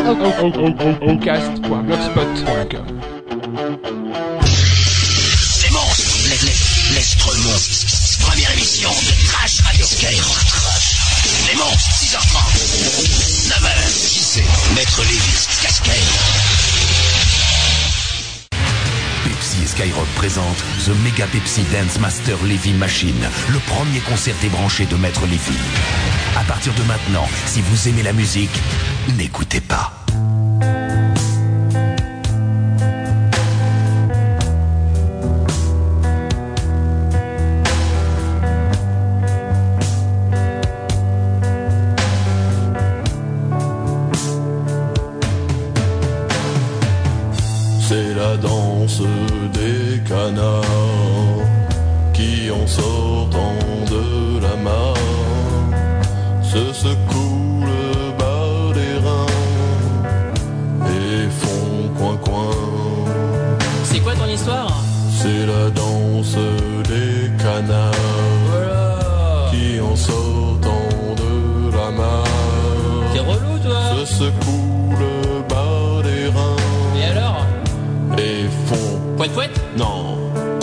Cast.blogspot.com. Des monstres, l'être monstre. Première émission de Trash Radio Skyrock. Les monstres, 6h30. 9h, qui c'est? Maître Lévy, Cascade. Pepsi et Skyrock présentent The Mega Pepsi Dance Master Lévy Machine, le premier concert débranché de Maître Lévy. À partir de maintenant, si vous aimez la musique, n'écoutez pas. C'est la danse des canards qui en sortant de la mare se secouent le bas des reins et font coin-coin. C'est quoi ton histoire? C'est la danse des canards qui en sortant de la mare. T'es relou toi? Se secouent le bas des reins. Et alors? Et font Pouette pouette? non.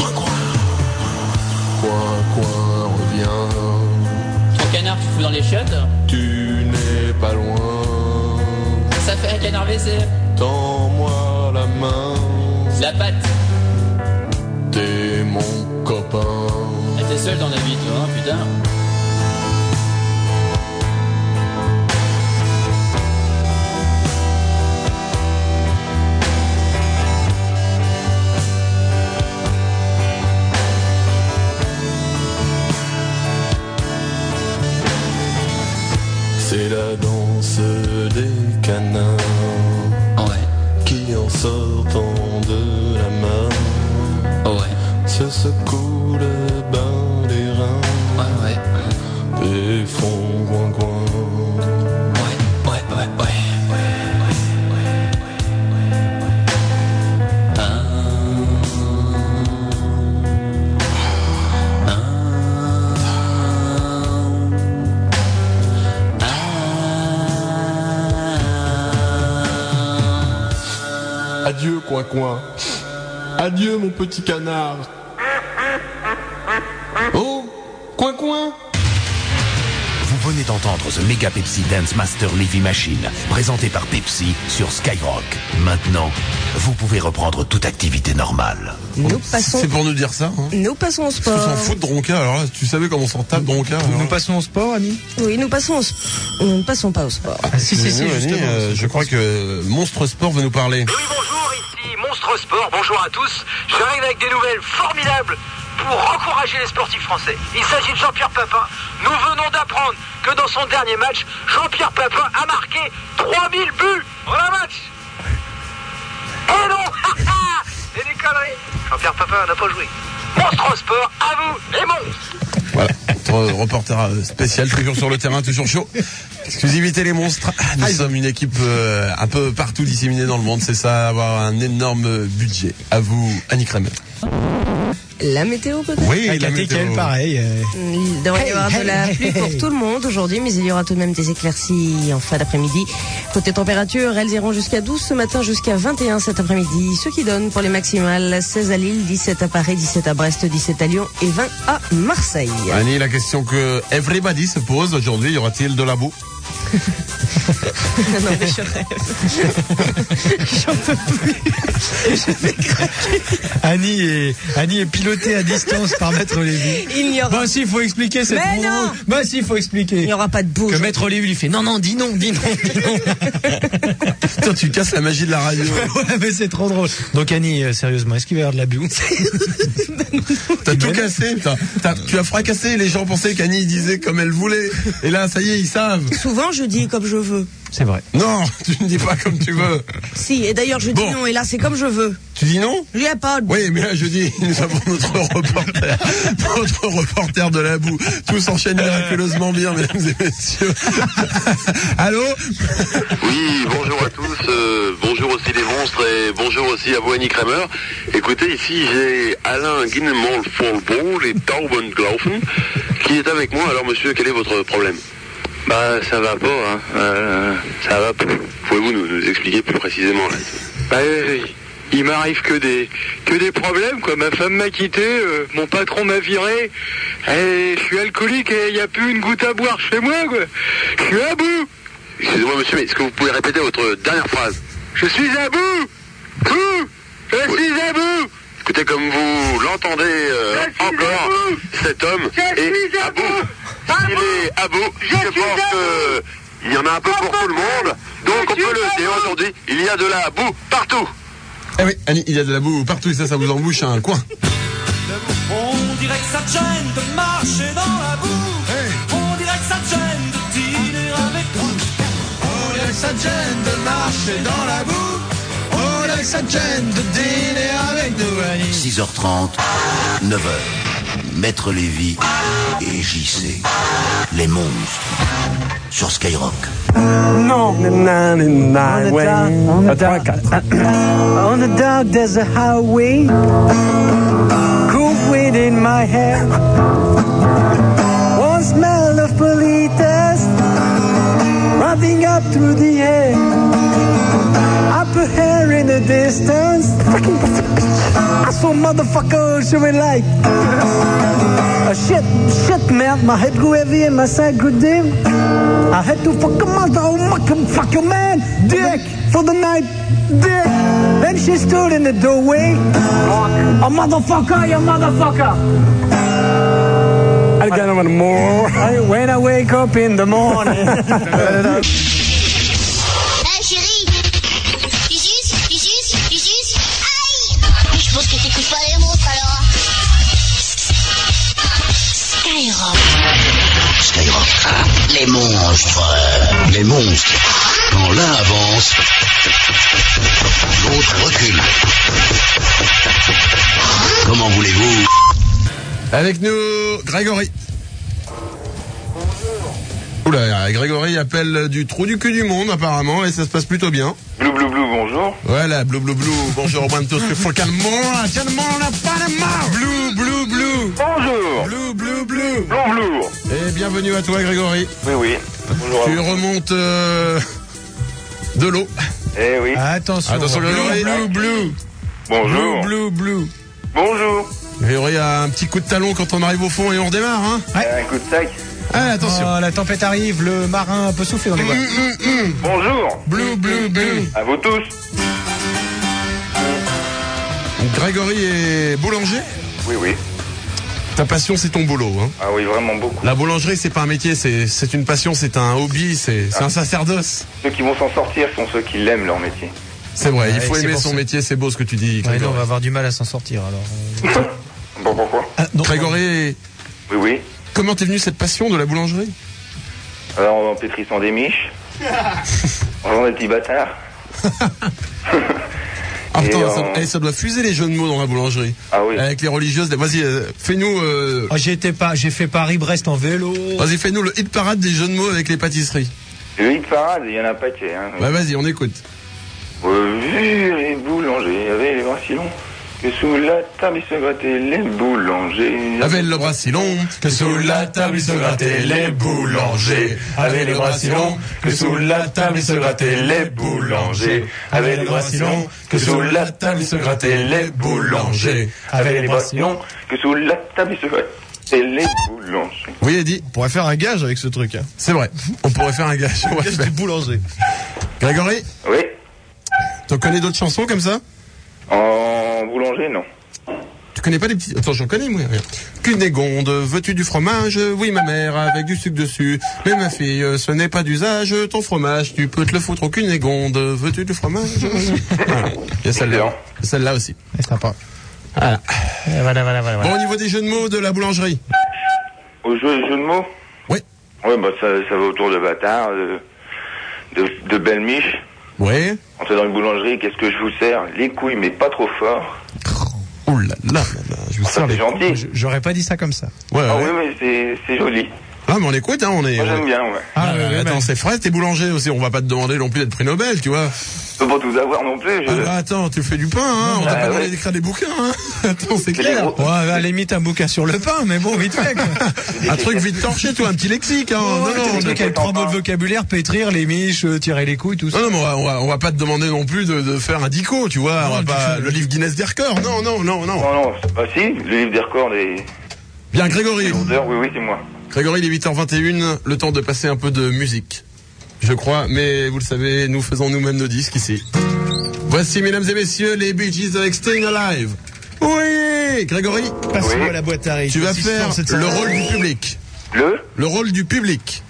Coin, reviens. Ton canard tu fous dans les chiottes? Tu n'es pas loin. Ça fait un canard WC. Tends-moi la main. La patte. T'es mon copain. Ah, t'es seul dans la vie toi, hein, putain. C'est la danse des canards qui en sortant de la main se secouent le bas des reins et font coin-coin. Adieu, coin-coin. Adieu, mon petit canard. Oh, coin-coin. Vous venez d'entendre The Mega Pepsi Dance Master Lévy Machine, présenté par Pepsi sur Skyrock. Maintenant, vous pouvez reprendre toute activité normale. Nous passons... C'est pour nous dire ça, hein. Nous passons au sport. Parce qu'on s'en fout de Dronca, alors là, tu savais comment on s'en tape Dronca. Nous passons au sport, Annie? Oui, nous passons au Nous ne passons pas au sport. Ah, si, justement. Je crois que Monstre Sport veut nous parler. Oui, bonjour, ici Monstre Sport, bonjour à tous. J'arrive avec des nouvelles formidables pour encourager les sportifs français. Il s'agit de Jean-Pierre Papin. Nous venons d'apprendre que dans son dernier match, Jean-Pierre Papin a marqué 3000 buts en un match. Et non, c'est des conneries. Jean-Pierre Papin n'a pas joué. Monstre Sport, à vous, les monstres. Voilà, notre reporter spécial, toujours sur le terrain, toujours chaud. Exclusivité les monstres. Nous sommes une équipe un peu partout disséminée dans le monde, c'est ça, avoir un énorme budget. À vous, Annie Kremer. La météo peut-être? Oui, avec la météo. Pareil. Il devrait y avoir de la pluie pour tout le monde aujourd'hui, mais il y aura tout de même des éclaircies en fin d'après-midi. Côté température, elles iront jusqu'à 12 ce matin, jusqu'à 21 cet après-midi. Ce qui donne pour les maximales 16 à Lille, 17 à Paris, 17 à Brest, 17 à Lyon et 20 à Marseille. Annie, la question que everybody se pose aujourd'hui, y aura-t-il de la boue? Non mais je rêve. J'en peux plus. Je vais craquer. Annie est pilotée à distance par Maître Lévy. Il n'y aura... Bon, si, il faut expliquer cette Mais non. Bah, si, il faut expliquer. Il n'y aura pas de boue. Que Maître Lévy lui fait non, dis non. Putain, tu casses la magie de la radio. Ouais, mais c'est trop drôle. Donc, Annie, sérieusement, est-ce qu'il va y avoir de la boue? T'as tout cassé, putain. Tu as fracassé, les gens pensaient qu'Annie disait comme elle voulait. Et là, ça y est, ils savent. Souvent, je dis comme je veux. C'est vrai. Non, tu ne dis pas comme tu veux. Si, et d'ailleurs, je dis non, et là, c'est comme je veux. Tu dis non? Il n'y a pas de... Oui, mais là, je dis, nous avons notre reporter de la boue. Tout s'enchaîne miraculeusement bien, mesdames et messieurs. Allô? Oui, bonjour à tous. Bonjour aussi les monstres et bonjour aussi à vous, Annie Kremer. Écoutez, ici, j'ai Alain Guinemont-Folbo, les Taubenglaufen, qui est avec moi. Alors, monsieur, quel est votre problème? Bah, ça va pas, hein. Ça va pas. Pouvez-vous nous expliquer plus précisément, là? Bah, il m'arrive que des problèmes, quoi. Ma femme m'a quitté, mon patron m'a viré, et je suis alcoolique et il n'y a plus une goutte à boire chez moi, quoi. Je suis à bout. Excusez-moi, monsieur, mais est-ce que vous pouvez répéter votre dernière phrase? Je suis à bout. Je suis à bout. Écoutez, comme vous l'entendez encore, cet homme est à bout. S'il est à bout, je pense qu'il y en a un peu pour tout le monde. Donc on peut le dire aujourd'hui, il y a de la boue partout. Eh oui, Annie, il y a de la boue partout et ça vous embouche un coin. On dirait que ça te gêne de marcher dans la boue. On dirait que ça te gêne de dîner avec nous. On dirait que ça te gêne de marcher dans la boue. On dirait que ça te gêne de dîner avec nous, Annie. 6h30, 9h. Maître Lévy et JC. Les monstres. Sur Skyrock. Non. On the dark there's a highway. Cool wind in my hair. One smell of politas running up through the air. Upper hair in the distance. I saw motherfuckers showing like shit, man. My head grew heavy and my side grew dim. I had to fuck a mother, fuck your man, dick, for the night, dick. Then she stood in the doorway. A motherfucker, you motherfucker. I got no more. When I wake up in the morning. Chérie, Isus, aïe. Je pense que t'écoutes pas les monstres alors. Skyrock, les monstres. Les monstres. Quand l'un avance, l'autre recule. Comment voulez-vous? Avec nous, Grégory. Oula, Grégory appelle du trou du cul du monde apparemment et ça se passe plutôt bien. Blou, bonjour. Voilà, blou. Bonjour, Bantos, que faut calmement, on n'a pas de mal. Blou. Bonjour. Blou. Et bienvenue à toi, Grégory. Oui. Bonjour. Tu remontes de l'eau. Eh oui. Attention, Grégory. Blou. Bonjour. Blou. Bonjour. Grégory a un petit coup de talon quand on arrive au fond et on redémarre, hein. Ouais. Un coup de sac. Ah, attention. Oh, la tempête arrive, le marin peut souffler dans les bois. Bonjour. Blou. À vous tous. Grégory est boulanger. Oui. Ta passion, c'est ton boulot, hein. Ah oui, vraiment beaucoup. La boulangerie, c'est pas un métier, c'est une passion, c'est un hobby, c'est un sacerdoce. Ceux qui vont s'en sortir sont ceux qui l'aiment leur métier. C'est vrai, il Ouais, faut c'est aimer pour son ça. métier, c'est beau ce que tu dis. Ouais, non, on va avoir du mal à s'en sortir alors. Bon, pourquoi? Grégory, Oui. comment t'es venu cette passion de la boulangerie? Alors, en pétrissant des miches, en faisant des petits bâtards. Ah putain, ça doit fuser les jeux de mots dans la boulangerie. Ah oui. Avec les religieuses. Vas-y, fais-nous. Oh, j'ai fait Paris-Brest en vélo. Vas-y, fais-nous le hit parade des jeux de mots avec les pâtisseries. Le hit parade, il y en a pas paquet. Hein. Bah vas-y, on écoute. Les boulangers avaient les bras si longs que sous la table ils se grattaient les boulangers. Avec le bras si long que sous la table ils se grattaient les boulangers. Avec les bras si longs que sous la table ils se grattaient les boulangers. Avec les bras si longs que sous la table ils se grattaient les boulangers. Avec les bras si longs que sous la table ils se grattaient les boulangers. Oui, Eddy. On pourrait faire un gage avec ce truc. Hein. C'est vrai. On pourrait faire un gage. Un gage du boulanger. Grégory, Oui. tu connais d'autres chansons comme ça? En boulanger, non. Tu connais pas les petits... Attends, j'en connais, moi. Cunégonde, veux-tu du fromage? Oui, ma mère, avec du sucre dessus. Mais ma fille, ce n'est pas d'usage. Ton fromage, tu peux te le foutre au Cunégonde. Veux-tu du fromage? Voilà. Il y a celle-là. Celle-là aussi. C'est sympa. Voilà. Voilà. Bon, au niveau des jeux de mots de la boulangerie. Au jeu de mots? Oui. Ouais, bah ça va autour de bâtards, de belles miches. Oui. Entrez dans une boulangerie, qu'est-ce que je vous sers? Les couilles, mais pas trop fort. Oh là là, je vous sers les... gentil. J'aurais pas dit ça comme ça. Ouais. Ah oui, mais c'est joli. Ah, mais on écoute, hein, on est... Moi, j'aime bien, ouais. Ah, attends, c'est frais, t'es boulanger aussi, on va pas te demander non plus d'être prix Nobel, tu vois. Je peux pas tout avoir non plus. Attends, tu fais du pain, hein. On t'a pas demandé d'écrire des bouquins, hein. Attends, c'est clair. Ouais, à la limite, un bouquin sur le pain, mais bon, vite fait, quoi. Un truc vite torché, toi, un petit lexique, hein. Non, un truc avec 3 mots de vocabulaire, pétrir, les miches, tirer les couilles, tout ça. Non, mais on va pas te demander non plus de faire un dico, tu vois. On va pas, le livre Guinness des records. Non. Non, bah si, le livre des records des... Bien, Grégory. Oui, c'est moi. Grégory, il est 8h21, le temps de passer un peu de musique. Je crois, mais vous le savez, nous faisons nous-mêmes nos disques ici. Voici, mesdames et messieurs, les Bee Gees avec Staying Alive. Oui, Grégory. Passe-moi la boîte à rythme. Tu vas faire le rôle du public. Le rôle du public.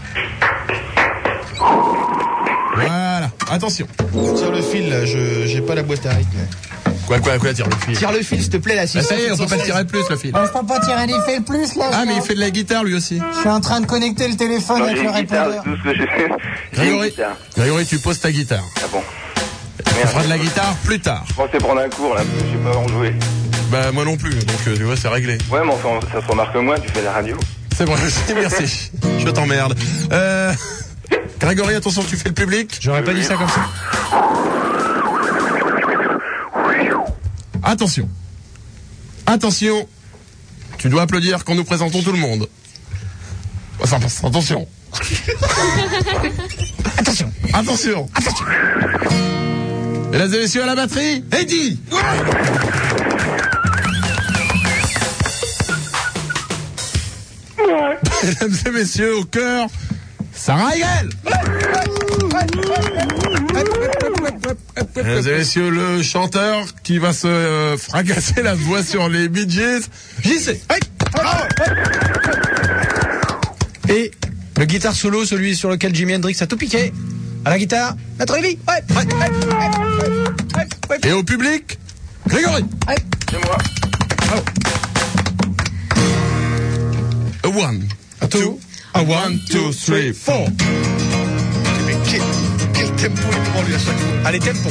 Voilà, attention. Tire le fil, là, j'ai pas la boîte à rythme. Quoi, tire le fil. Tire le fil, s'il te plaît, là. Ça y est, on peut pas tirer plus, le fil. Je peux pas tirer les fils plus, là. Ah, mais il fait de la guitare, lui aussi. Je suis en train de connecter le téléphone avec le répondeur. Grégory, tu poses ta guitare. Ah bon? Tu feras de la guitare plus tard. Je pensais prendre un cours, là, parce que je sais pas en jouer. Bah, moi non plus, donc tu vois, c'est réglé. Ouais, mais enfin, ça se remarque moins, tu fais la radio. C'est vrai aussi, merci. Je t'emmerde. Grégory, attention, tu fais le public. J'aurais pas dit ça comme ça. Attention. Tu dois applaudir quand nous présentons tout le monde. Attention. Attention. Mesdames et messieurs, à la batterie, Eddie. Mesdames et messieurs, au cœur, Sarah Hegel. Mesdames et messieurs, le chanteur qui va se fracasser la voix sur les Bee Gees, JC. Et le guitare solo, celui sur lequel Jimi Hendrix a tout piqué. À la guitare, Maître Lévy. Et au public, Grégory. C'est moi. A 1, a 2, a 1, 2, 3, 4. Mais quel tempo il prend lui à chaque fois. Allez, tempo.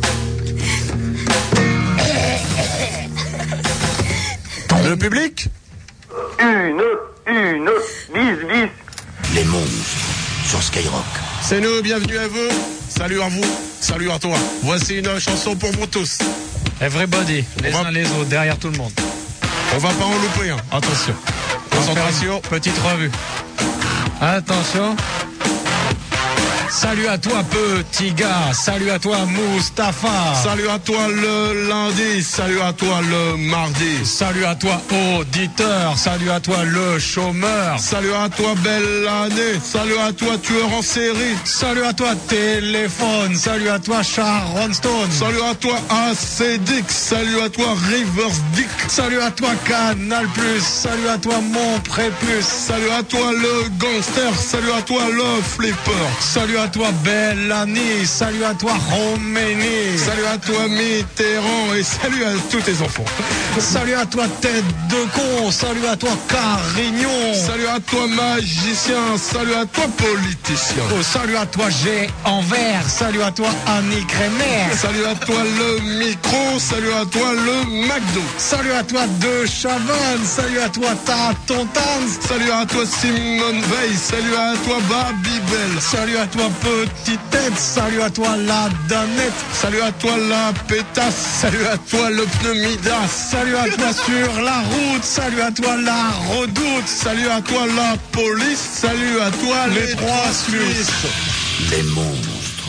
Le public, bis. Les monstres sur Skyrock. C'est nous, bienvenue à vous. Salut à vous, salut à toi. Voici une chanson pour vous tous. Everybody, les uns les autres, derrière tout le monde. On va pas en louper, hein. Attention. Concentration. Petite revue. Attention. Salut à toi petit gars, salut à toi Mustapha. Salut à toi le lundi, salut à toi le mardi. Salut à toi auditeur, salut à toi le chômeur. Salut à toi belle année, salut à toi tueur en série. Salut à toi téléphone, salut à toi Sharon Stone. Salut à toi ACDIC, salut à toi Rivers Dick. Salut à toi Canal+, salut à toi Mon Prépuce. Salut à toi le gangster, salut à toi le flipper. Salut à toi Bellani, salut à toi Roménie. Salut à toi Mitterrand et salut à tous tes enfants. Salut à toi tête de con, salut à toi Carignon. Salut à toi magicien, salut à toi politicien. Oh, salut à toi G en vert, salut à toi Annie Kremer. Salut à toi le micro, salut à toi le McDo. Salut à toi De Chavannes, salut à toi Tatontans. Salut à toi Simone Veil, salut à toi Babybel. Salut à toi Petite Tête, salut à toi la Danette. Salut à toi la pétasse, salut à toi le pneu Midas. Salut à toi sur la route, salut à toi la redoute. Salut à toi la police, salut à toi les trois Suisses. Les monstres.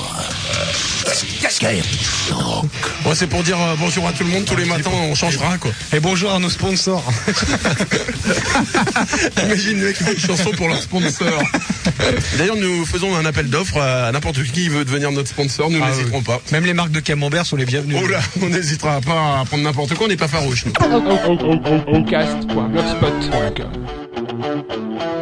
Skyrock. Ouais, c'est pour dire bonjour à tout le monde tous les matins, on changera quoi. Et bonjour à nos sponsors. Imagine le mec qui fait une chanson pour leur sponsor. D'ailleurs, nous faisons un appel d'offres à n'importe qui veut devenir notre sponsor, nous n'hésiterons pas. Même les marques de camembert sont les bienvenues. Oh là, on n'hésitera pas à prendre n'importe quoi, on n'est pas farouche. Ocast.blogspot.com